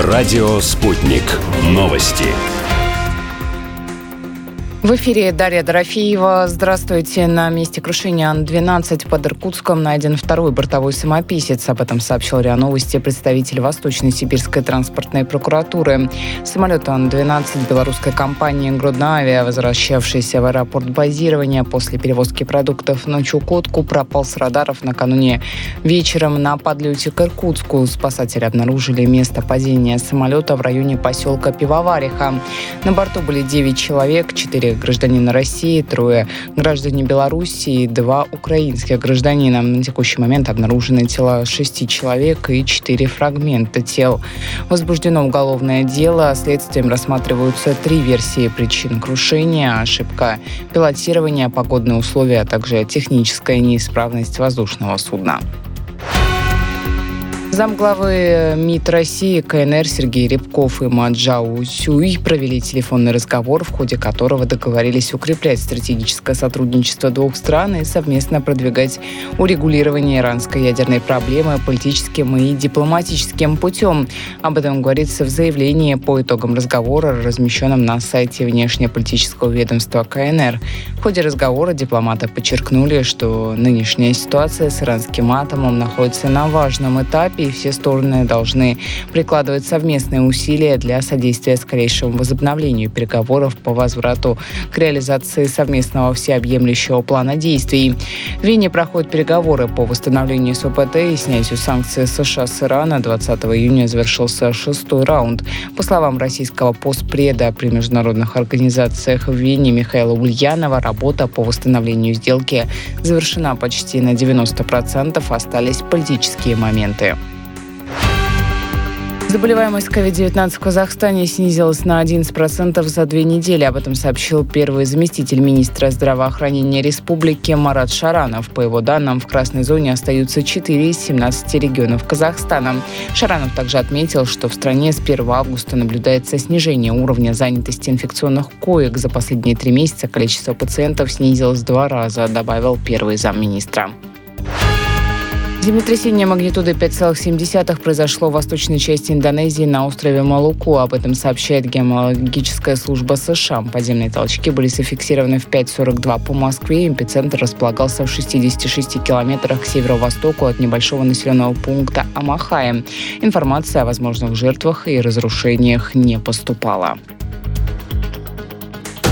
Радио «Спутник». Новости. В эфире Дарья Дорофеева. Здравствуйте. На месте крушения Ан-12 под Иркутском найден второй бортовой самописец. Об этом сообщил РИА Новости представитель Восточно-Сибирской транспортной прокуратуры. Самолет Ан-12 белорусской компании «Гродноавиа», возвращавшийся в аэропорт базирования после перевозки продуктов на Чукотку, пропал с радаров накануне вечером на подлете к Иркутску. Спасатели обнаружили место падения самолета в районе поселка Пивовариха. На борту были 9 человек, 4 гражданина России, 3 граждане Белоруссии и 2 украинских гражданина. На текущий момент обнаружены тела 6 человек и 4 фрагмента тел. Возбуждено уголовное дело. Следствием рассматриваются 3 версии причин крушения: ошибка пилотирования, погодные условия, а также техническая неисправность воздушного судна. Замглавы МИД России КНР Сергей Рябков и Ма Джао Сюй провели телефонный разговор, в ходе которого договорились укреплять стратегическое сотрудничество двух стран и совместно продвигать урегулирование иранской ядерной проблемы политическим и дипломатическим путем. Об этом говорится в заявлении по итогам разговора, размещенном на сайте внешнеполитического ведомства КНР. В ходе разговора дипломаты подчеркнули, что нынешняя ситуация с иранским атомом находится на важном этапе, и все стороны должны прикладывать совместные усилия для содействия скорейшему возобновлению переговоров по возврату к реализации совместного всеобъемлющего плана действий. В Вене проходят переговоры по восстановлению СВПТ и снятию санкций США с Ирана. 20 июня завершился 6-й раунд. По словам российского постпреда при международных организациях в Вене Михаила Ульянова, работа по восстановлению сделки завершена почти на 90%, остались политические моменты. Заболеваемость COVID-19 в Казахстане снизилась на 11% за 2 недели. Об этом сообщил первый заместитель министра здравоохранения республики Марат Шаранов. По его данным, в красной зоне остаются 4 из 17 регионов Казахстана. Шаранов также отметил, что в стране с 1 августа наблюдается снижение уровня занятости инфекционных коек. За последние 3 месяца количество пациентов снизилось в 2 раза, добавил первый замминистра. Землетрясение магнитудой 5,7 произошло в восточной части Индонезии на острове Малуку. Об этом сообщает геологическая служба США. Подземные толчки были зафиксированы в 5:42 по Москве. Эпицентр располагался в 66 километрах к северо-востоку от небольшого населенного пункта Амахая. Информация о возможных жертвах и разрушениях не поступала.